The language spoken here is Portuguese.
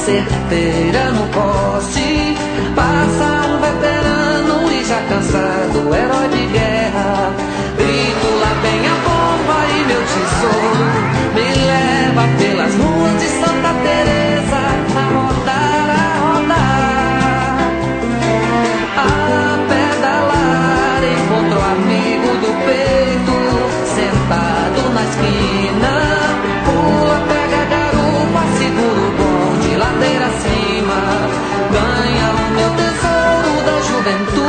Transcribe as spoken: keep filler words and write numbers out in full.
certeira no poste. Passa um veterano e já cansado, herói de guerra. Grito, lá vem a bomba e meu tesouro me leva pelas ruas de Santa Teresa a rodar, a rodar, a pedalar. Encontro amigo do peito sentado na esquina. Pula, pega garupa, segura o bonde ladeira acima. Ganha o meu tesouro da juventude.